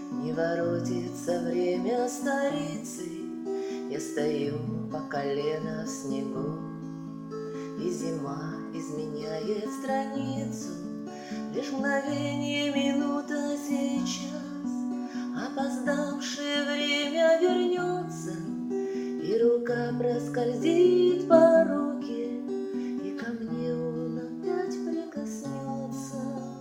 Не воротится время старицы, я стою по колено в снегу, и зима изменяет страницу. Лишь мгновение, минута сейчас, опоздавшее время вернется, и рука проскользит по руке, и ко мне он опять прикоснется.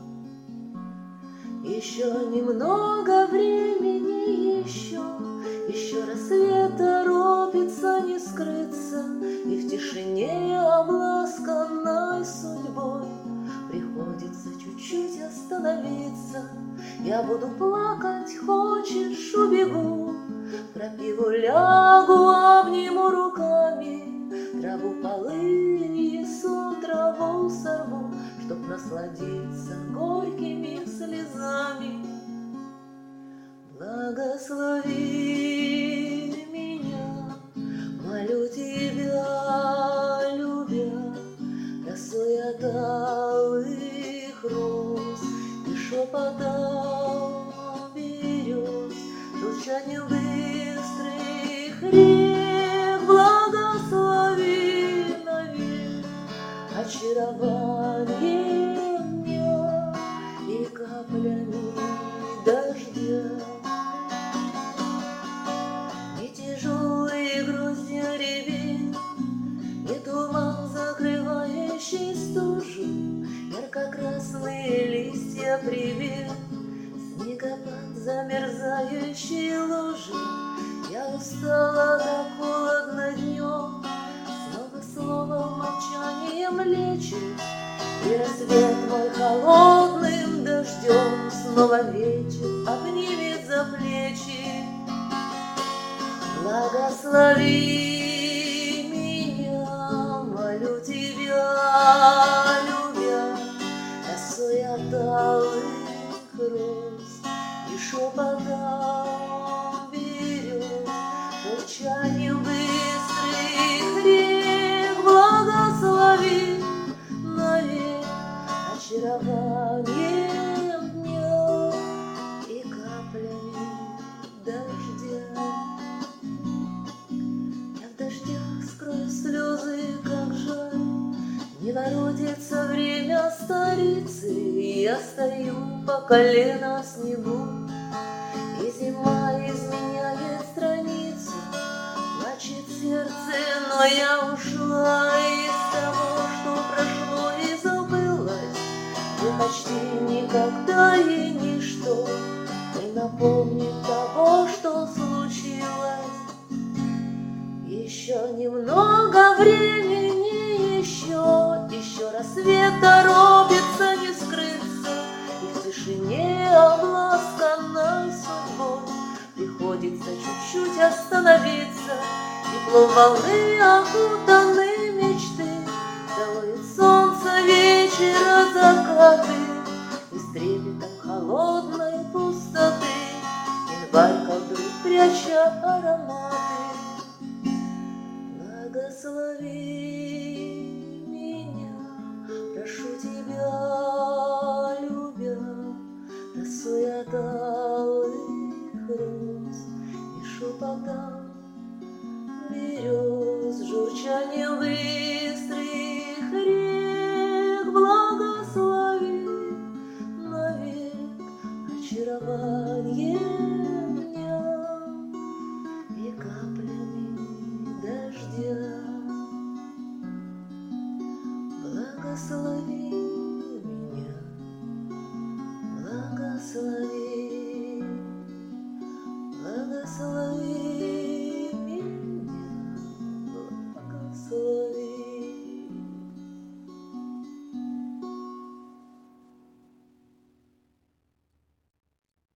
Еще немного времени, еще рассвет торопится не скрыться, и в тишине, обласканной судьбой, приходится чуть-чуть остановиться. Я буду плакать, хочешь, убегу, пропиву, лягу, обниму руками, траву, полынь, сон, траву сорву, чтоб насладиться горькими слезами. Благослови меня, молю тебя, любя, росой от алых роз и шепотом берез, журчанью быстрых рек. Благослови навек очарование дня и каплями дождя. Не тяжелый грустью ревень, не туман, закрывающий стужу, ярко-красные листья привет, снегопад, замерзающие лужи. Я устала, так холодно днем, снова словом, молчанием лечит, и рассвет мой холодным дождем снова вечер обнимет за плечи. Благослови меня, молю тебя, любя, росой от алых роз и шепотом берез, журчанью быстрых рек. Благослови навек очарованием дня и каплями дождя. Я в дождях скрою слезы, как жаль, не воротится время старицы, я стою по колено в снегу, и зима изменяет страницу. Плачет сердце, но я ушла из того, что прошло и забылось, и почти никогда и ничто не напомнит того, что случилось. Еще немного времени, еще рассвет торопится не скрыться, и в тишине, обласканной судьбой, приходится чуть-чуть остановиться. Теплом волны окутаны мечты, целует солнце вечера закаты, и с трепетом холодной пустоты январь колдует, пряча ароматы. Благослови меня, прошу тебя, любя, росой от алых роз и шепотом берез, журчанью быстрых рек. Благослови навек очарование